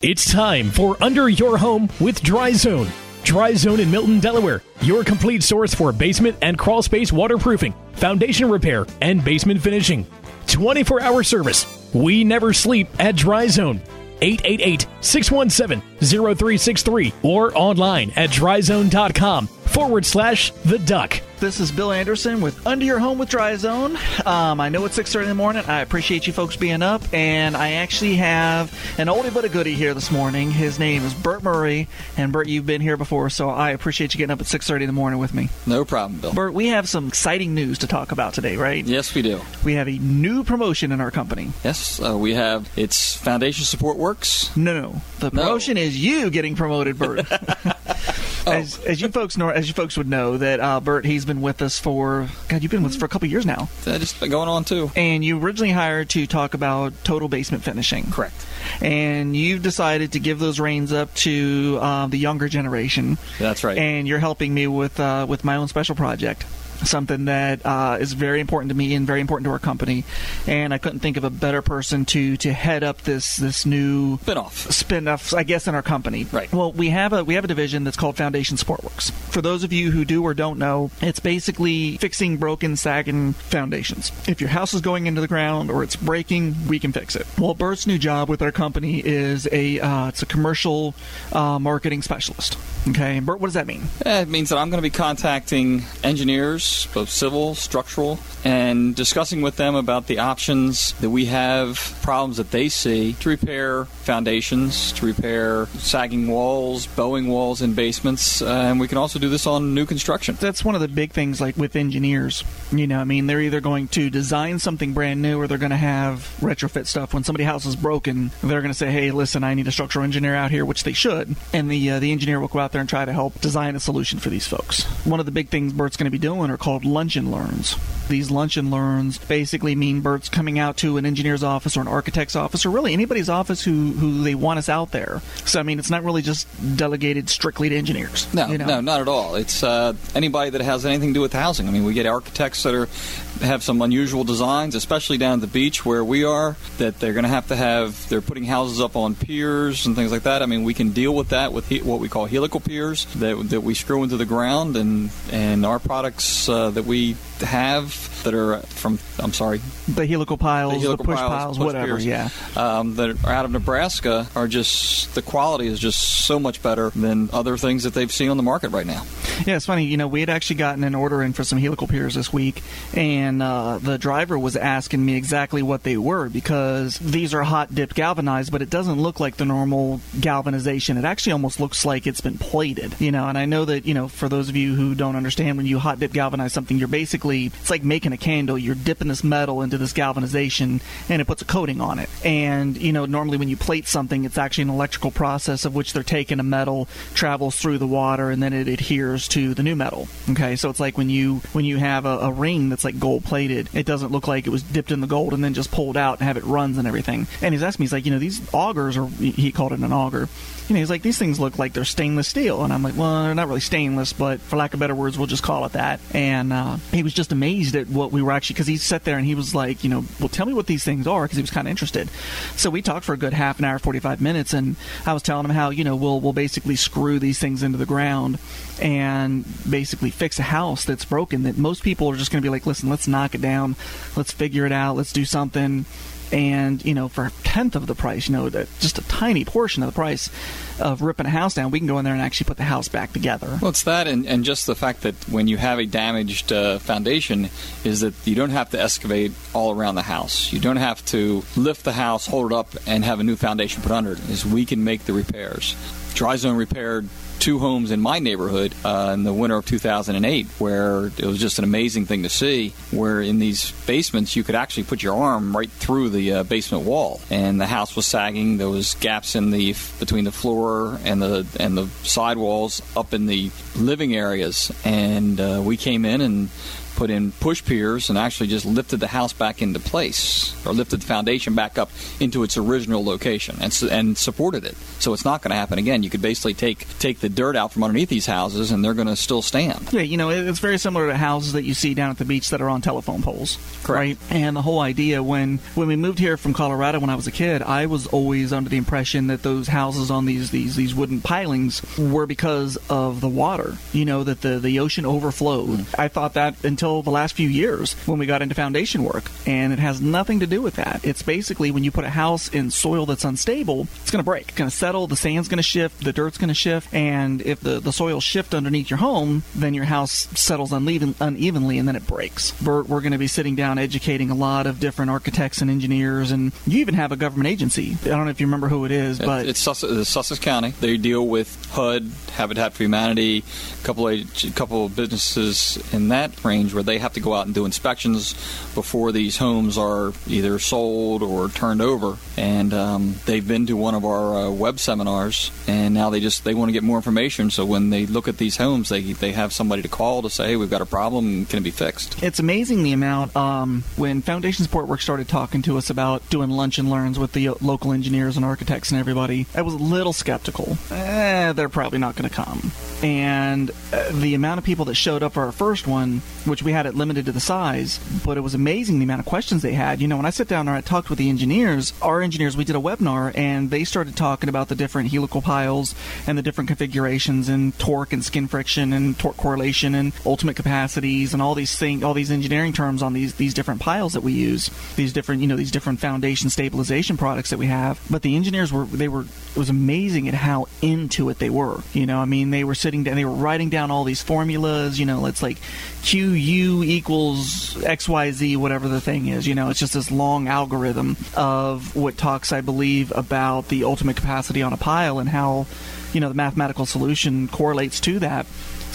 It's time for Under Your Home with Dry Zone. Dry Zone in Milton, Delaware, your complete source for basement and crawl space waterproofing, foundation repair, and basement finishing. 24-hour service. We never sleep at Dry Zone. 888-617-0363 or online at dryzone.com/The Duck. This is Bill Anderson with Under Your Home with Dry Zone. I know it's 6:30 in the morning. I appreciate you folks being up, and I actually have an oldie but a goodie here this morning. His name is Bert Murray, and Bert, you've been here before, so I appreciate you getting up at 6:30 in the morning with me. No problem, Bill. Bert, we have some exciting news to talk about today, right? Yes, we do. We have a new promotion in our company. Yes, we have. It's Foundation Support Works. No. The promotion is you getting promoted, Bert. As you folks would know, that Bert, he's been with us for you've been with us for a couple years now. That's been going on too. And you originally hired to talk about total basement finishing. Correct. And you've decided to give those reins up to the younger generation. That's right. And you're helping me with my own special project. Something that is very important to me and very important to our company, and I couldn't think of a better person to head up this new spin-off, I guess, in our company. Right. Well, we have a division that's called Foundation Support Works. For those of you who do or don't know, it's basically fixing broken, sagging foundations. If your house is going into the ground or it's breaking, we can fix it. Well, Bert's new job with our company is it's a commercial marketing specialist. Okay, and Bert, what does that mean? It means that I'm going to be contacting engineers, both civil, structural, and discussing with them about the options that we have, problems that they see to repair foundations, to repair sagging walls, bowing walls in basements, and we can also do this on new construction. That's one of the big things, like with engineers. They're either going to design something brand new or they're going to have retrofit stuff. When somebody's house is broken, they're going to say, hey, listen, I need a structural engineer out here, which they should, and the engineer will go out there and try to help design a solution for these folks. One of the big things Bert's going to be doing are called lunch and learns. These lunch and learns basically mean Bert's coming out to an engineer's office or an architect's office or really anybody's office who they want us out there. So, it's not really just delegated strictly to engineers. No, not at all. It's anybody that has anything to do with housing. We get architects that have some unusual designs, especially down at the beach where we are, that they're going to have, they're putting houses up on piers and things like that. We can deal with that with what we call helical piers that we screw into the ground, and our products that we have that are the helical piles, the push piles, whatever, piers, that are out of Nebraska are just, the quality is just so much better than other things that they've seen on the market right now. Yeah, it's funny, we had actually gotten an order in for some helical piers this week, and the driver was asking me exactly what they were, because these are hot dip galvanized, but it doesn't look like the normal galvanization. It actually almost looks like it's been plated, and I know that, for those of you who don't understand, when you hot dip galvanize something, you're basically, it's like making a candle. You're dipping this metal into this galvanization, and it puts a coating on it. And, normally when you plate something, it's actually an electrical process of which they're taking a metal, travels through the water, and then it adheres to the new metal. Okay, so it's like when you have a ring that's like gold plated, it doesn't look like it was dipped in the gold and then just pulled out and have it runs and everything. And he's asking me, he's like, these augers, or he called it an auger, he's like, these things look like they're stainless steel. And I'm like, well, they're not really stainless, but for lack of better words, we'll just call it that. And he was just amazed at what we were actually, because he sat there and he was like, well, tell me what these things are, because he was kind of interested. So we talked for a good half an hour, 45 minutes, and I was telling him how, we'll basically screw these things into the ground and basically fix a house that's broken, that most people are just going to be like, listen, let's knock it down, let's figure it out, let's do something. And, for a tenth of the price, just a tiny portion of the price of ripping a house down, we can go in there and actually put the house back together. Well, it's that, and just the fact that when you have a damaged foundation, is that you don't have to excavate all around the house. You don't have to lift the house, hold it up, and have a new foundation put under it. Is we can make the repairs. Dry Zone repaired 2 homes in my neighborhood in the winter of 2008, where it was just an amazing thing to see, where in these basements you could actually put your arm right through the basement wall, and the house was sagging. There was gaps between the floor and the sidewalls up in the living areas, and we came in and put in push piers and actually just lifted the house back into place, or lifted the foundation back up into its original location and supported it. So it's not going to happen again. You could basically take the dirt out from underneath these houses, and they're going to still stand. Yeah, it's very similar to houses that you see down at the beach that are on telephone poles. Correct. Right? And the whole idea, when we moved here from Colorado when I was a kid, I was always under the impression that those houses on these wooden pilings were because of the water, that the ocean overflowed. I thought that until the last few years when we got into foundation work, and it has nothing to do with that. It's basically when you put a house in soil that's unstable, it's going to break. It's going to settle, the sand's going to shift, the dirt's going to shift, and if the soil shift underneath your home, then your house settles unevenly, and then it breaks. We're going to be sitting down educating a lot of different architects and engineers, and you even have a government agency. I don't know if you remember who it is, but it's Sussex County. They deal with HUD, Habitat for Humanity, a couple of businesses in that range where they have to go out and do inspections before these homes are either sold or turned over. And they've been to one of our web seminars, and now they want to get more information. So when they look at these homes, they have somebody to call to say, hey, we've got a problem, can it be fixed? It's amazing the amount, when Foundation Support Work started talking to us about doing lunch and learns with the local engineers and architects and everybody, I was a little skeptical. They're probably not going to come. And the amount of people that showed up for our first one, which we had it limited to the size, but it was amazing the amount of questions they had. When I sit down there, I talked with the engineers, we did a webinar, and they started talking about the different helical piles and the different configurations and torque and skin friction and torque correlation and ultimate capacities and all these things, all these engineering terms on these different piles that we use, these different foundation stabilization products that we have. But the engineers it was amazing at how into it they were. They were sitting down, they were writing down all these formulas, it's like QU equals XYZ, whatever the thing is. It's just this long algorithm of what talks, I believe, about the ultimate capacity on a pile and how, the mathematical solution correlates to that.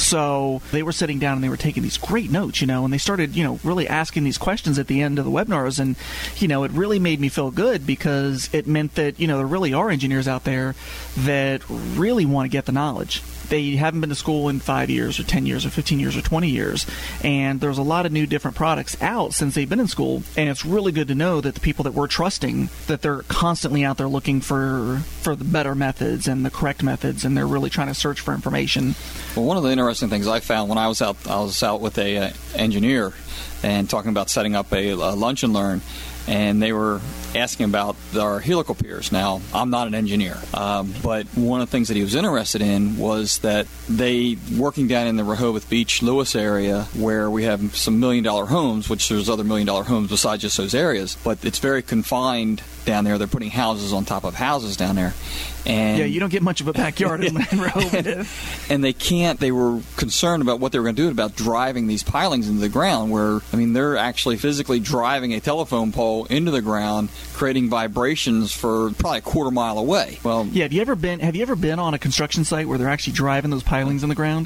So they were sitting down and they were taking these great notes, and they started, really asking these questions at the end of the webinars. And, it really made me feel good because it meant that, there really are engineers out there that really want to get the knowledge. They haven't been to school in 5 years or 10 years or 15 years or 20 years. And there's a lot of new different products out since they've been in school. And it's really good to know that the people that we're trusting, that they're constantly out there looking for the better methods and the correct methods, and they're really trying to search for information. Well, one of the interesting things I found when I was out with a engineer and talking about setting up a lunch and learn, and they were asking about our helical piers. Now, I'm not an engineer, but one of the things that he was interested in was that working down in the Rehoboth Beach, Lewis area, where we have some $1 million homes, which there's other $1 million homes besides just those areas, but it's very confined down there. They're putting houses on top of houses down there. And yeah, you don't get much of a backyard in Rehoboth. And they were concerned about what they were going to do about driving these pilings into the ground, where, they're actually physically driving a telephone pole into the ground, creating vibrations for probably a quarter mile away. Well, yeah, have you ever been on a construction site where they're actually driving those pilings in the ground?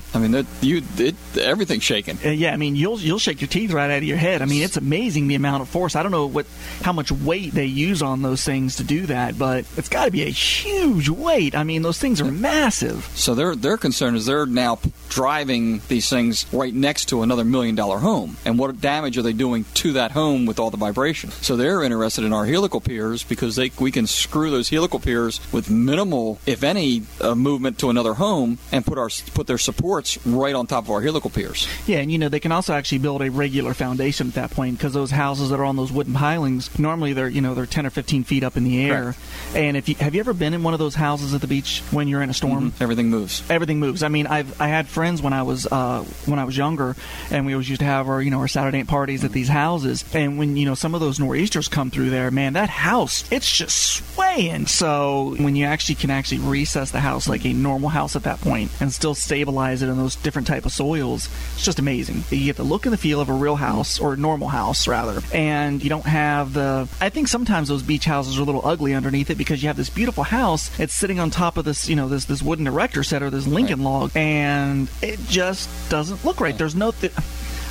Everything's shaking. Yeah, you'll shake your teeth right out of your head. It's amazing the amount of force. I don't know how much weight they use on those things to do that, but it's got to be a huge weight. Those things are massive. So their concern is they're now driving these things right next to another $1 million home, and what damage are they doing to that home with all the vibration? So they're interested in our helical piers because we can screw those helical piers with minimal, if any, movement to another home and put their supports right on top of our helical piers. Yeah, and they can also actually build a regular foundation at that point, because those houses that are on those wooden pilings, normally they're 10 or 15 feet up in the air. Correct. And have you ever been in one of those houses at the beach when you're in a storm? Mm-hmm. Everything moves. Everything moves. I had friends when I was younger, and we always used to have our Saturday night parties at these houses. And when some of those nor'easters come through there, man, that house, it's just swaying. So when you can recess the house like a normal house at that point and still stabilize it in those different type of soils, it's just amazing. You get the look and the feel of a real house, or a normal house rather, and you don't have I think sometimes those beach houses are a little ugly underneath it because you have this beautiful house. It's sitting on top of this, this wooden erector set or this Lincoln log, and it just doesn't look right. There's no.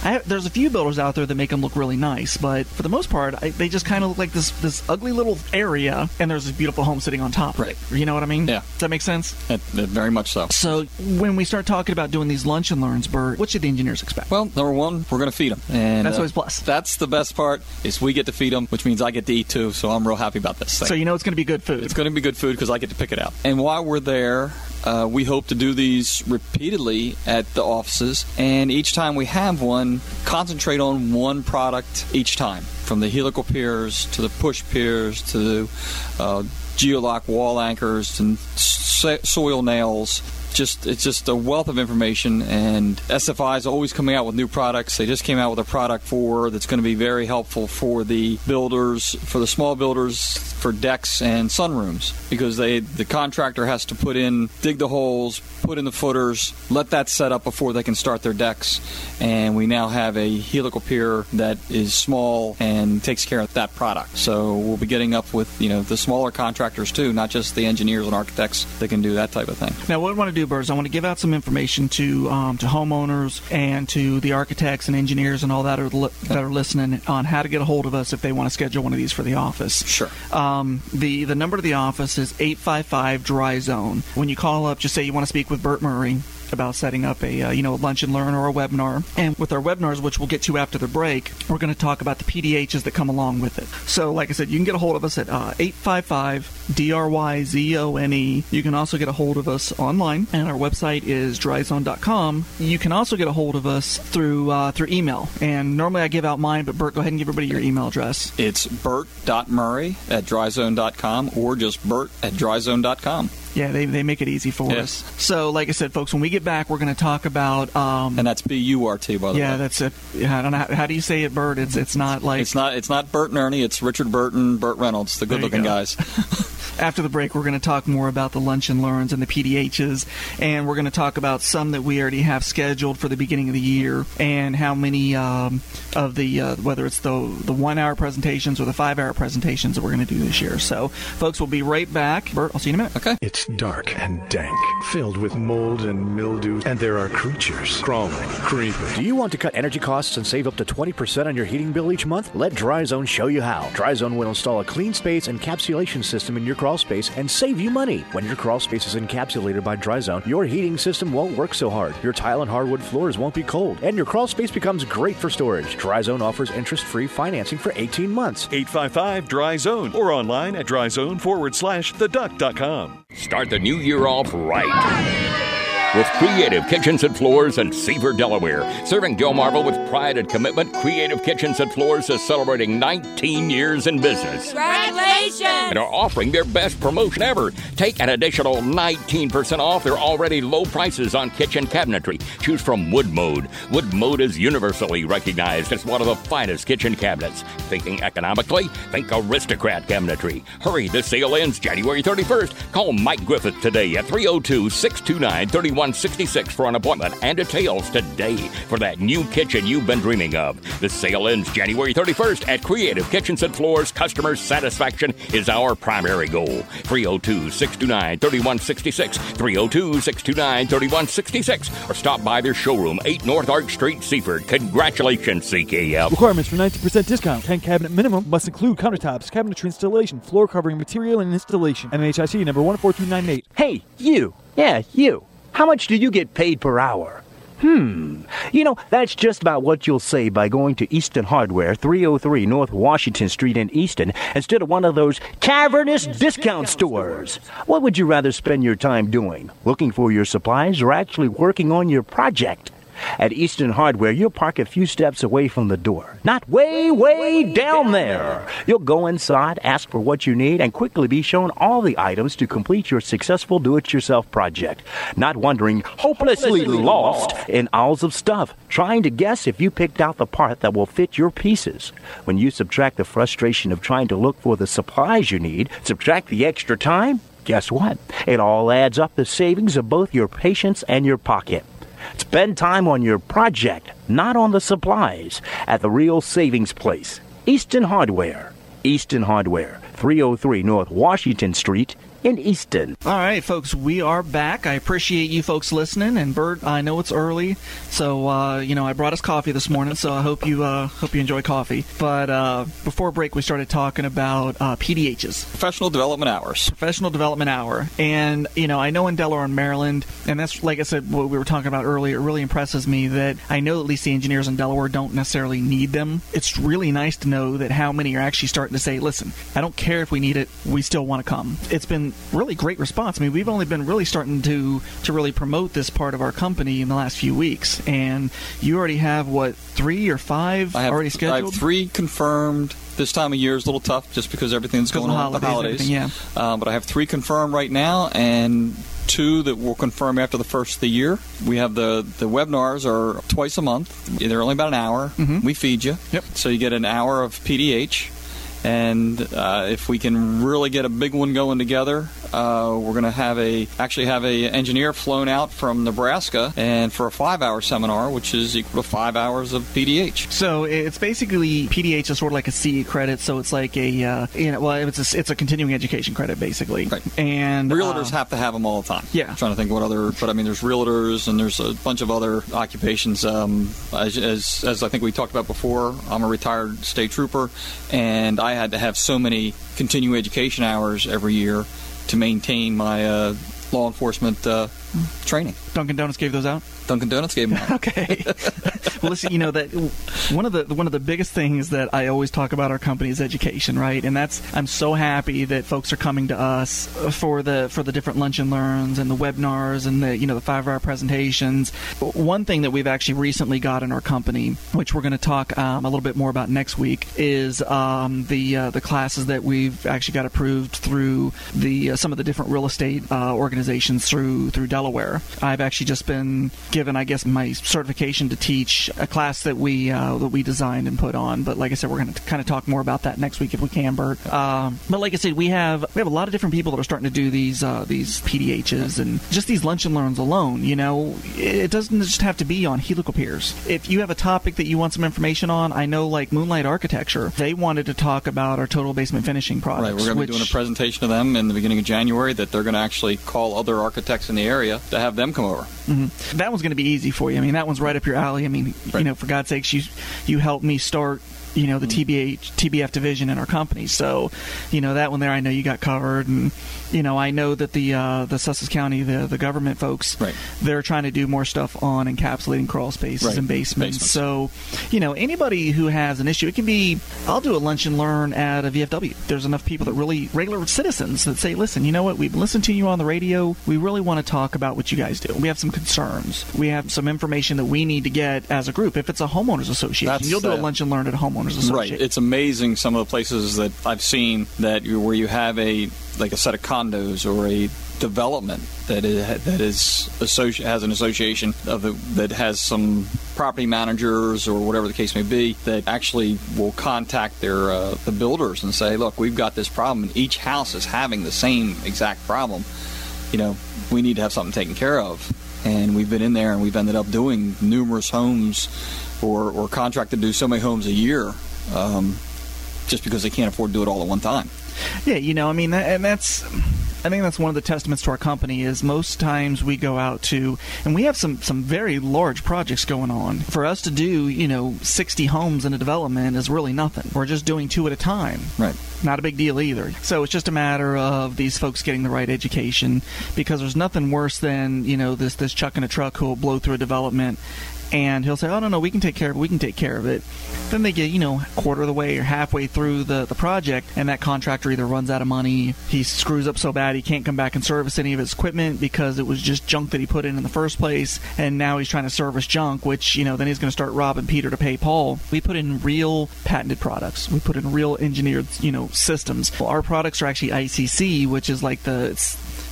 There's a few builders out there that make them look really nice, but for the most part, they just kind of look like this ugly little area, and there's this beautiful home sitting on top. Right. You know what I mean? Yeah. Does that make sense? Very much so. So when we start talking about doing these lunch and learns, Bert, what should the engineers expect? Well, number one, we're going to feed them. And that's always plus. That's the best part, is we get to feed them, which means I get to eat too, so I'm real happy about this thing. So you know it's going to be good food. It's going to be good food because I get to pick it out. And while we're there, we hope to do these repeatedly at the offices, and each time we have one, concentrate on one product each time, from the helical piers to the push piers to the geolock wall anchors and soil nails. It's just a wealth of information, and SFI is always coming out with new products. They just came out with a product that's going to be very helpful for the builders, for the small builders, for decks and sunrooms, because the contractor has to dig the holes, put in the footers, let that set up before they can start their decks. And we now have a helical pier that is small and takes care of that product. So we'll be getting up with the smaller contractors too, not just the engineers and architects that can do that type of thing. Now, what I want to do, Bert, is I want to give out some information to homeowners and to the architects and engineers and all that are listening on how to get a hold of us if they want to schedule one of these for the office. Sure. The number to the office is 855-DRY-ZONE. When you call up, just say you want to speak with Bert Murray about setting up a lunch and learn or a webinar. And with our webinars, which we'll get to after the break, we're going to talk about the PDHs that come along with it. So like I said, you can get a hold of us at 855-DRYZONE. You can also get a hold of us online, and our website is dryzone.com. You can also get a hold of us through email. And normally I give out mine, but Bert, go ahead and give everybody your email address. It's bert.murray@dryzone.com or just bert@dryzone.com. Yeah, they make it easy for us. So, like I said, folks, when we get back, we're going to talk about... and that's B-U-R-T, by the way. Yeah, that's it. Yeah, I don't know. How do you say it, Bert? It's not like... It's not Bert and Ernie. It's Richard Burton, Burt Reynolds, the good-looking guys. After the break, we're going to talk more about the lunch and learns and the PDHs, and we're going to talk about some that we already have scheduled for the beginning of the year, and how many of the whether it's the 1-hour presentations or the 5-hour presentations that we're going to do this year. So, folks, we'll be right back. Bert, I'll see you in a minute. Okay. It's dark and dank, filled with mold and mildew, and there are creatures crawling, creeping. Do you want to cut energy costs and save up to 20% on your heating bill each month? Let DryZone show you how. DryZone will install a clean space encapsulation system in your crawl space and save you money. When your crawl space is encapsulated by DryZone, your heating system won't work so hard. Your tile and hardwood floors won't be cold, and your crawl space becomes great for storage. DryZone offers interest-free financing for 18 months. 855-DRY-ZONE or online at dryzone/theduck.com. Start the new year off right with Creative Kitchens and Floors in Seaford, Delaware. Serving Delmarva with pride and commitment, Creative Kitchens and Floors is celebrating 19 years in business. Congratulations! And are offering their best promotion ever. Take an additional 19% off their already low prices on kitchen cabinetry. Choose from Wood Mode. Wood Mode is universally recognized as one of the finest kitchen cabinets. Thinking economically? Think Aristocrat Cabinetry. Hurry, the sale ends January 31st. Call Mike Griffith today at 302-629-3166 for an appointment and details today for that new kitchen you've been dreaming of. The sale ends January 31st at Creative Kitchens and Floors. Customer satisfaction is our primary goal. 302-629-3166, 302-629-3166, or stop by their showroom, 8 North Arch Street, Seaford. Congratulations, CKF. Requirements for 90% discount. 10 cabinet minimum must include countertops, cabinetry installation, floor covering material, and installation. MHIC number 14298. Hey, you. Yeah, you. How much do you get paid per hour? That's just about what you'll say by going to Easton Hardware, 303 North Washington Street in Easton, instead of one of those cavernous discount stores. What would you rather spend your time doing? Looking for your supplies or actually working on your project? At Easton Hardware, you'll park a few steps away from the door. Not way, way down there. You'll go inside, ask for what you need, and quickly be shown all the items to complete your successful do-it-yourself project. Not wondering, hopelessly lost in aisles of stuff, trying to guess if you picked out the part that will fit your pieces. When you subtract the frustration of trying to look for the supplies you need, subtract the extra time, guess what? It all adds up the savings of both your patience and your pocket. Spend time on your project, not on the supplies, at the real savings place. Easton Hardware. Easton Hardware, 303 North Washington Street, in Easton. All right, folks, we are back. I appreciate you folks listening. And Bert, I know it's early, so I brought us coffee this morning. So I hope you enjoy coffee. But before break, we started talking about PDHs, Professional Development Hours. Professional Development Hour, and I know in Delaware and Maryland, and that's like I said, what we were talking about earlier. It really impresses me that I know at least the engineers in Delaware don't necessarily need them. It's really nice to know that how many are actually starting to say, "Listen, I don't care if we need it. We still want to come." It's been really great response. I mean, we've only been really starting to really promote this part of our company in the last few weeks, and you already have 3 or 5 already scheduled? I have 3 confirmed. This time of year is a little tough just because everything's going on with the holidays. Yeah. But I have 3 confirmed right now, and 2 that will confirm after the first of the year. We have the webinars are twice a month. They're only about an hour. Mm-hmm. We feed you. Yep. So you get an hour of PDH. And if we can really get a big one going together, we're going to have a engineer flown out from Nebraska, and for a 5-hour seminar, which is equal to 5 hours of PDH. So it's basically PDH is sort of like a CE credit. So it's like it's a continuing education credit basically. Right. And realtors have to have them all the time. Yeah. I'm trying to think what other, but I mean, there's realtors and there's a bunch of other occupations. As I think we talked about before, I'm a retired state trooper, and I had to have so many continuing education hours every year to maintain my law enforcement training. Dunkin' Donuts gave those out? Dunkin' Donuts gave them out. Okay. Well, listen, that one of the biggest things that I always talk about our company is education, right? And I'm so happy that folks are coming to us for the different lunch and learns and the webinars and the 5-hour presentations. One thing that we've actually recently got in our company, which we're going to talk a little bit more about next week, is the classes that we've actually got approved through some of the different real estate organizations through Delaware. I've actually just been given, I guess, my certification to teach a class that we designed and put on. But like I said, we're going to kind of talk more about that next week if we can, Bert. But like I said, we have a lot of different people that are starting to do these PDHs and just these lunch and learns alone. It doesn't just have to be on helical piers. If you have a topic that you want some information on, I know like Moonlight Architecture, they wanted to talk about our total basement finishing products. Right, we're going to be doing a presentation to them in the beginning of January that they're going to actually call other architects in the area to have them come over. Mm-hmm. That one's going to be easy for you. I mean, that one's right up your alley. I mean, right. For God's sakes, you helped me start the TBF division in our company. So, that one there, I know you got covered. And, I know that the Sussex County, the government folks, right. they're trying to do more stuff on encapsulating crawl spaces right. and basements. So, anybody who has an issue, it can be, I'll do a lunch and learn at a VFW. There's enough people that really, regular citizens that say, listen, you know what, we've listened to you on the radio. We really want to talk about what you guys do. We have some concerns. We have some information that we need to get as a group. If it's a homeowners association, you'll do a lunch and learn at a homeowners association. Right. It's amazing some of the places that I've seen where you have a set of condos or a development that has an association that has some property managers or whatever the case may be that actually will contact the builders and say, look, we've got this problem and each house is having the same exact problem. We need to have something taken care of. And we've been in there and we've ended up doing numerous homes or contracted to do so many homes a year just because they can't afford to do it all at one time. Yeah, I think that's one of the testaments to our company is most times we go out to, and we have some very large projects going on. For us to do, 60 homes in a development is really nothing. We're just doing 2 at a time. Right. Not a big deal either. So it's just a matter of these folks getting the right education, because there's nothing worse than, this chuck in a truck who will blow through a development and he'll say, oh, no, we can take care of it. Then they get, quarter of the way or halfway through the project, and that contractor either runs out of money, he screws up so bad he can't come back and service any of his equipment because it was just junk that he put in the first place, and now he's trying to service junk, which, then he's going to start robbing Peter to pay Paul. We put in real patented products. We put in real engineered, systems. Well, our products are actually ICC, which is like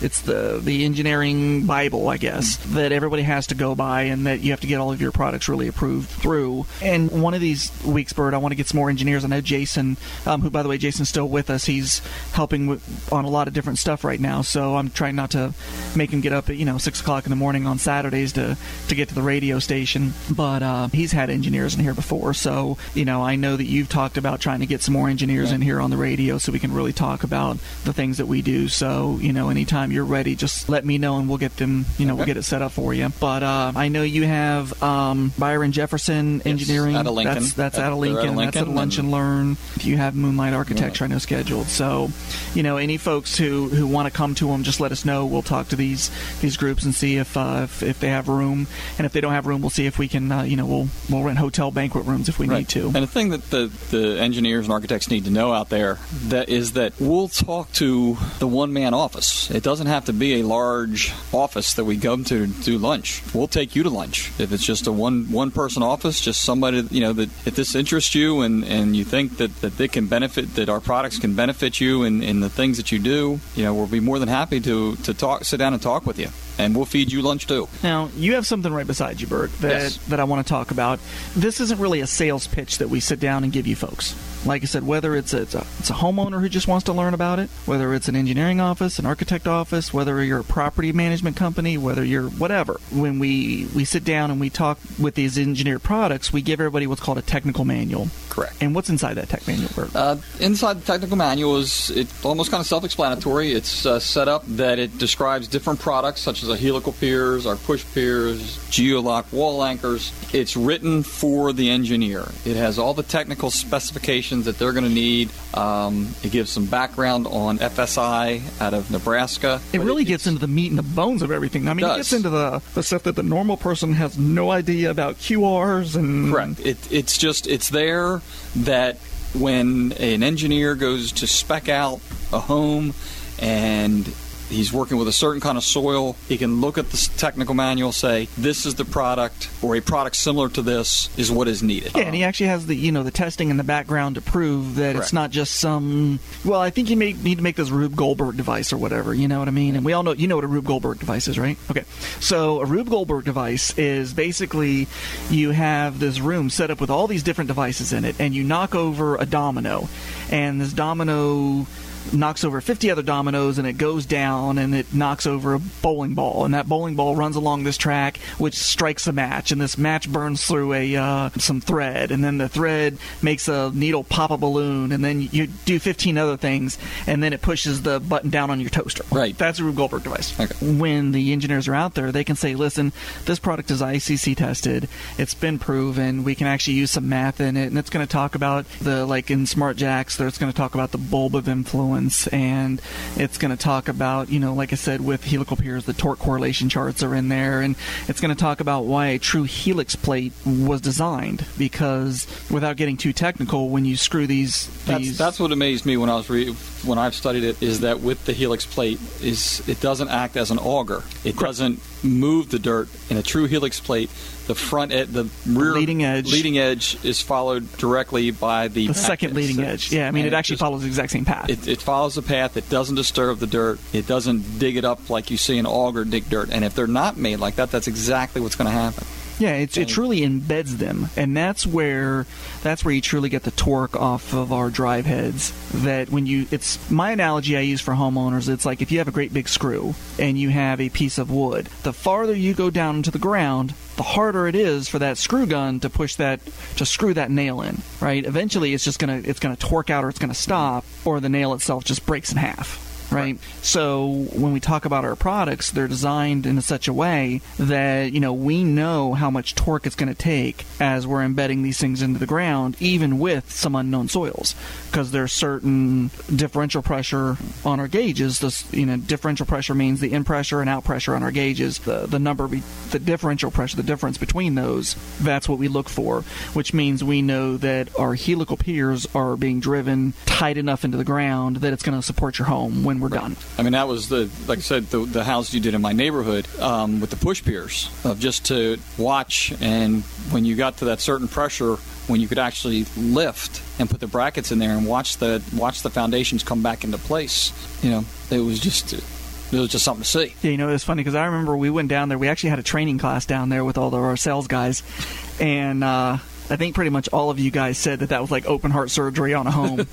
it's the engineering Bible, I guess, that everybody has to go by, and that you have to get all of your products really approved through. And one of these weeks, Bert, I want to get some more engineers. I know Jason, who, by the way, Jason's still with us. He's helping on a lot of different stuff right now, so I'm trying not to make him get up at 6 o'clock in the morning on Saturdays to get to the radio station. But he's had engineers in here before, so I know that you've talked about trying to get some more engineers in here on the radio so we can really talk about the things that we do. So anytime you're ready, just let me know and we'll get them. We'll get it set up for you. But I know you have Byron Jefferson Engineering. Out of Lincoln. That's out of Lincoln. That's at Lunch and Learn. You have Moonlight Architecture, I know, scheduled. So, any folks who want to come to them, just let us know. We'll talk to these groups and see if they have room. And if they don't have room, we'll see if we can. We'll rent hotel banquet rooms if we need to. And the thing that the engineers and architects need to know out there is that we'll talk to the one-man office. It doesn't have to be a large office that we come to do lunch. We'll take you to lunch. If it's just a one-person office, just somebody, that if this interests you and you think that they can benefit, that our products can benefit you in the things that you do, we'll be more than happy to sit down and talk with you. And we'll feed you lunch, too. Now, you have something right beside you, Bert, that I want to talk about. This isn't really a sales pitch that we sit down and give you folks. Like I said, whether it's a homeowner who just wants to learn about it, whether it's an engineering office, an architect office, whether you're a property management company, whether you're whatever. When we sit down and we talk with these engineered products, we give everybody what's called a technical manual. Correct. And what's inside that tech manual, Bert? Inside the technical manual it's almost kind of self-explanatory. It's set up that it describes different products, such as our helical piers, our push piers, geolock wall anchors. It's written for the engineer. It has all the technical specifications that they're going to need. It gives some background on FSI out of Nebraska. It really gets into the meat and the bones of everything. I mean, it gets into the stuff that the normal person has no idea about, QRs and... Correct. It's there that when an engineer goes to spec out a home and he's working with a certain kind of soil, he can look at the technical manual, say, this is the product, or a product similar to this is what is needed. Yeah, and he actually has the testing in the background to prove that Correct. It's not just some... Well, I think you may need to make this Rube Goldberg device or whatever, you know what I mean? And we all know, what a Rube Goldberg device is, right? Okay. So a Rube Goldberg device is basically you have this room set up with all these different devices in it, and you knock over a domino, and this domino knocks over 50 other dominoes, and it goes down and it knocks over a bowling ball, and that bowling ball runs along this track, which strikes a match, and this match burns through some thread, and then the thread makes a needle pop a balloon, and then you do 15 other things, and then it pushes the button down on your toaster. Right. That's a Rube Goldberg device. Okay. When the engineers are out there, they can say, listen, this product is ICC tested, it's been proven, we can actually use some math in it, and it's going to talk about like in Smart Jacks, it's going to talk about the bulb of influence, and it's going to talk about, like I said, with helical piers, the torque correlation charts are in there, and it's going to talk about why a true helix plate was designed, because without getting too technical, when you screw these... That's what amazed me when I've studied it, is that with the helix plate, it doesn't act as an auger. It doesn't move the dirt. In a true helix plate, the rear leading edge is followed directly by the second leading edge. Yeah, I mean, it actually follows the exact same path. It follows the path. It doesn't disturb the dirt. It doesn't dig it up like you see an auger dig dirt. And if they're not made like that, that's exactly what's going to happen. Yeah, it truly embeds them, and that's where you truly get the torque off of our drive heads. That it's my analogy I use for homeowners. It's like if you have a great big screw and you have a piece of wood, the farther you go down into the ground, the harder it is for that screw gun to screw that nail in. Right? Eventually, it's gonna torque out, or it's gonna stop, or the nail itself just breaks in half. Right? So when we talk about our products, they're designed in such a way that, we know how much torque it's going to take as we're embedding these things into the ground, even with some unknown soils. Because there's certain differential pressure on our gauges. Differential pressure means the in pressure and out pressure on our gauges. The differential pressure, the difference between those, that's what we look for, which means we know that our helical piers are being driven tight enough into the ground that it's going to support your home when we're done. I mean, that was like I said, the house you did in my neighborhood with the push piers, just to watch, and when you got to that certain pressure, when you could actually lift and put the brackets in there and watch the foundations come back into place, it was just It was just something to see. Yeah, it was funny because I remember we went down there. We actually had a training class down there with all of our sales guys, and I think pretty much all of you guys said that was like open heart surgery on a home.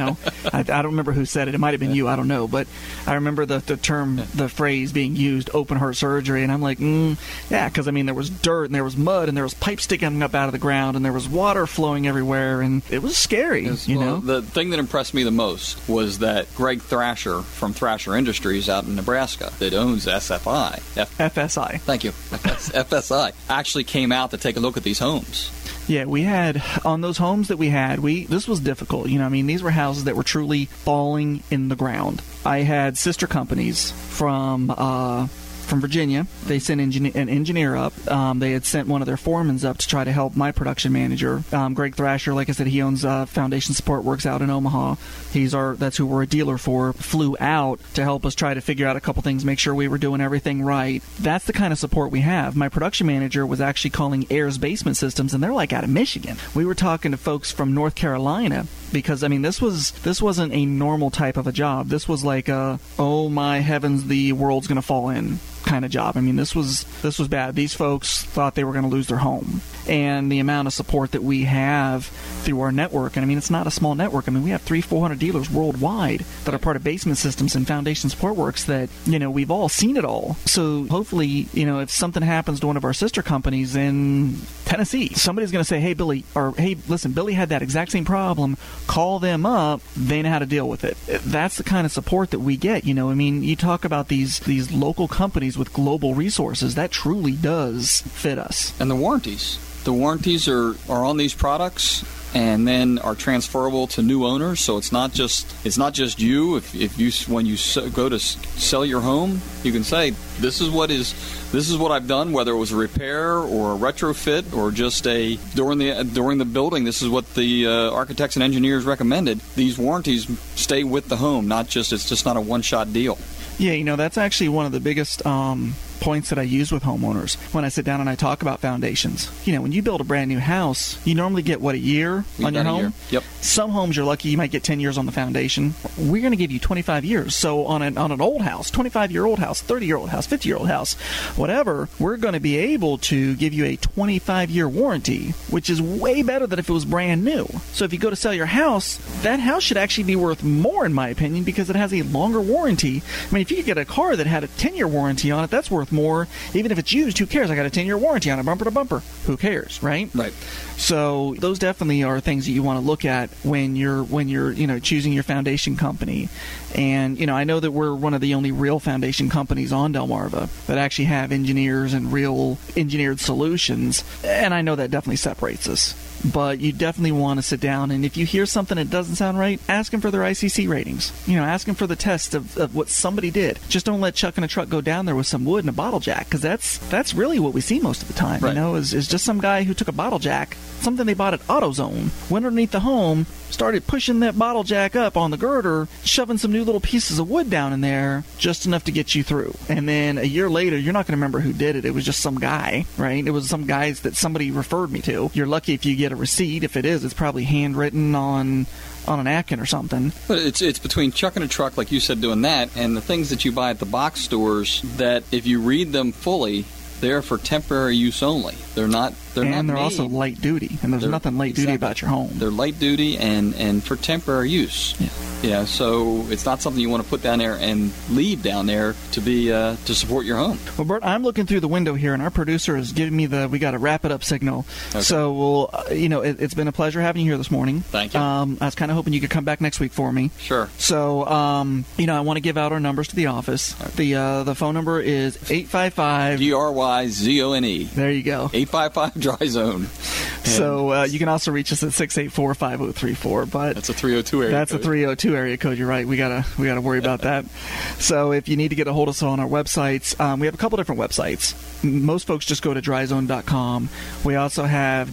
I don't remember who said it. It might have been you. I don't know. But I remember the term, the phrase being used, open heart surgery. And I'm like, yeah, because, there was dirt and there was mud and there was pipes sticking up out of the ground and there was water flowing everywhere. And it was scary, The thing that impressed me the most was that Greg Thrasher from Thrasher Industries out in Nebraska that owns SFI. FSI. Thank you. FSI actually came out to take a look at these homes. Yeah, we had, on those homes that we had, this was difficult. These were houses that were truly falling in the ground. I had sister companies from Virginia. They sent an engineer up. They had sent one of their foremans up to try to help my production manager. Greg Thrasher, like I said, he owns Foundation Support Works out in Omaha. That's who we're a dealer for. Flew out to help us try to figure out a couple things, make sure we were doing everything right. That's the kind of support we have. My production manager was actually calling Ayers Basement Systems, and they're like out of Michigan. We were talking to folks from North Carolina because this wasn't a normal type of a job. This was like oh my heavens, the world's going to fall in kind of job. This was bad. These folks thought they were going to lose their home. And the amount of support that we have through our network, and it's not a small network. We have 300-400 dealers worldwide that are part of Basement Systems and Foundation Support Works that, we've all seen it all. So hopefully, if something happens to one of our sister companies in Tennessee, somebody's going to say, hey, Billy, or hey, listen, Billy had that exact same problem. Call them up. They know how to deal with it. That's the kind of support that we get. You talk about these local companies with global resources. That truly does fit us. And the warranties. The warranties are on these products and then are transferable to new owners. So it's not just you. If you when you go to sell your home, you can say this is what I've done, whether it was a repair or a retrofit or just during the building. This is what the architects and engineers recommended. These warranties stay with the home, it's just not a one-shot deal. Yeah, that's actually one of the biggest points that I use with homeowners when I sit down and I talk about foundations. When you build a brand new house, you normally get, a year on your home? Yep. Some homes you're lucky you might get 10 years on the foundation. We're going to give you 25 years. So on an old house, 25-year-old house, 30-year-old house, 50-year-old house, whatever, we're going to be able to give you a 25-year warranty, which is way better than if it was brand new. So if you go to sell your house, that house should actually be worth more, in my opinion, because it has a longer warranty. If you could get a car that had a 10-year warranty on it, that's worth more. Even if it's used, who cares? I got a 10-year warranty on it, bumper to bumper. Who cares, right? Right. So those definitely are things that you want to look at when you're choosing your foundation company. And I know that we're one of the only real foundation companies on Delmarva that actually have engineers and real engineered solutions, and I know that definitely separates us. But you definitely want to sit down, and if you hear something that doesn't sound right, ask them for their ICC ratings. Ask them for the test of what somebody did. Just don't let Chuck in a truck go down there with some wood and a bottle jack, because that's really what we see most of the time. Right. Is just some guy who took a bottle jack, something they bought at AutoZone, went underneath the home, started pushing that bottle jack up on the girder, shoving some new little pieces of wood down in there, just enough to get you through. And then a year later, you're not going to remember who did it. It was just some guy, right? It was some guys that somebody referred me to. You're lucky if you get a receipt. If it is, it's probably handwritten on a napkin or something. But it's between Chuck in a truck, like you said, doing that, and the things that you buy at the box stores that if you read them fully, they're for temporary use only. They're not also light duty, and there's nothing light duty about your home. They're light duty and for temporary use. Yeah. So it's not something you want to put down there and leave down there to be to support your home. Well, Bert, I'm looking through the window here, and our producer is giving me we got to wrap it up signal. Okay. So we'll it's been a pleasure having you here this morning. Thank you. I was kind of hoping you could come back next week for me. Sure. So I want to give out our numbers to the office. Okay. The phone number is 855 DRYZONE. There you go. 855 Dry Zone. So you can also reach us at 684-5034. But that's a 302 area. That's code. a 302 area code. You're right. We gotta worry about that. So if you need to get a hold of us on our websites, we have a couple different websites. Most folks just go to dryzone.com. We also have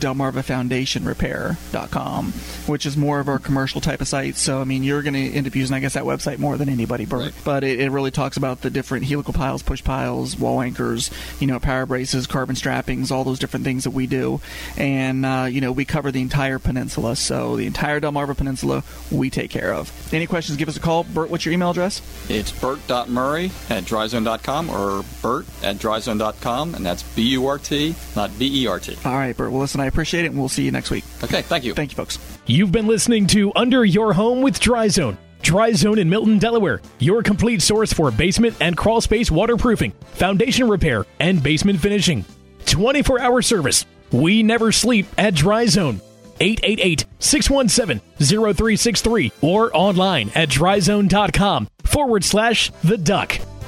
DelmarvaFoundationRepair.com, which is more of our commercial type of site. So you're going to end up using, I guess, that website more than anybody, Bert. Right. But it really talks about the different helical piles, push piles, wall anchors, power braces, carbon strappings, all those different things that we do. And and we cover the entire peninsula. So the entire Delmarva Peninsula we take care of. Any questions, give us a call. Bert, what's your email address? It's bert.murray@dryzone.com or bert@dryzone.com, and that's B-U-R-T, not B-E-R-T. All right, Bert. Well, listen, I appreciate it, and we'll see you next week. Okay, thank you. Thank you, folks. You've been listening to Under Your Home with DryZone. DryZone in Milton, Delaware. Your complete source for basement and crawl space waterproofing, foundation repair, and basement finishing. 24-hour service. We never sleep at DryZone. 888-617-0363 or online at dryzone.com/the duck.